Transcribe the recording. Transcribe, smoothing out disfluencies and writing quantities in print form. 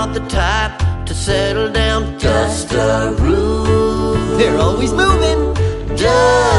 not the type to settle down. Dust a roof. They're always moving. Dust